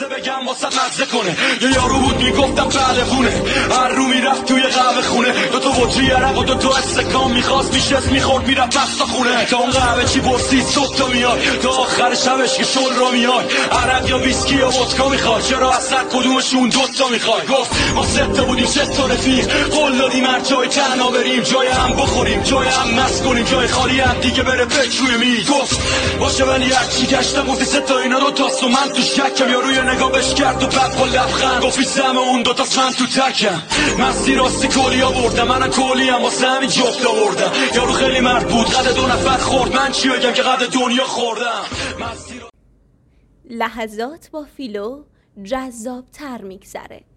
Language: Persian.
بگم واسه مزه کنه. یه یارو بود میگفتم پهلوونه، هر رو میرفت توی قهوه خونه، دوتا بطری عرق و دوتا استکان میخواست میشست میخورد میرفت بستا خونه. تا اون قهوه چی برسید صبح تا میاد، تا آخر شبش که شل را میاد، عرق یا ویسکی یا ودکا میخواد، چرا اصلا کدومشون دوتا میخواد. گفت ما سه تا بودیم سه تا رفیق، قول دادیم هر جای تنها بریم، جای هم بخوریم جای هم مست کنیم، جای خالی هم دیگه بره فکر روی میز. گفت باشه ولی هرچی گشتم گفتی سه تا اینا دوتاست و من تو شکم، یا روی نگاه بش کرد و بعد با لبخند گفت زم اون دوتاست من تو تکم. مستی راستی کلی آوردم، منم کلی هم واسه همین جفت آوردم. یارو خیلی مرد بود قد دو نفر خورد، من چی بگم که قد دنیا خوردم. لحظات با فیلو جذاب تر میگذره.